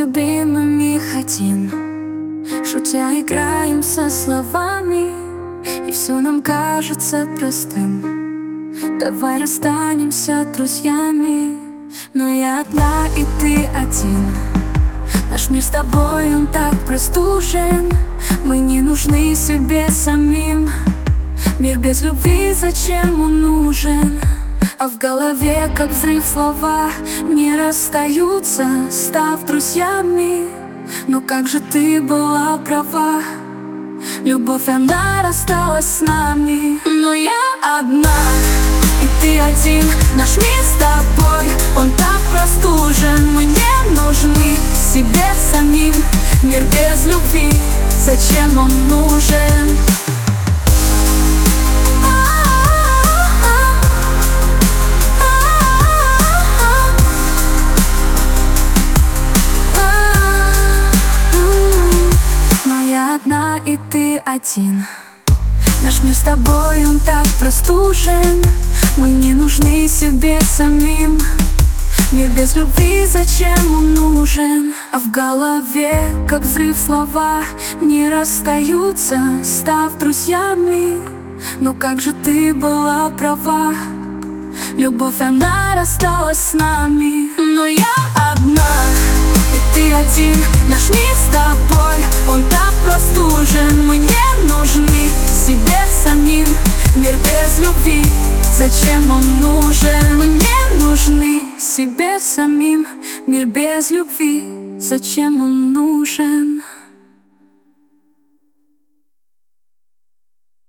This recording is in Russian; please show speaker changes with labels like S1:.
S1: любимым их один. Шутя играем со словами, и все нам кажется простым. Давай расстанемся друзьями, но я одна и ты один. Наш мир с тобой, он так простужен. Мы не нужны себе самим. Мир без любви, зачем он нужен? А в голове, как взрыв, слова не расстаются, став друзьями. Но как же ты была права, любовь, она рассталась с нами. Но я одна, и ты один. Наш мир с тобой, он так простужен. Мы не нужны себе самим. Мир без любви, зачем он нужен? Одна и ты один. Наш мир с тобой, он так простужен. Мы не нужны себе самим. Мир без любви, зачем он нужен? А в голове, как взрыв, слова не расстаются, став друзьями. Но как же ты была права, любовь, она рассталась с нами. Но я одна, и ты один. Наш мир с тобой, он так простужен. Мы не нужны себе самим. Мир без любви, зачем он нужен? Мы не нужны себе самим. Мир без любви, зачем он нужен?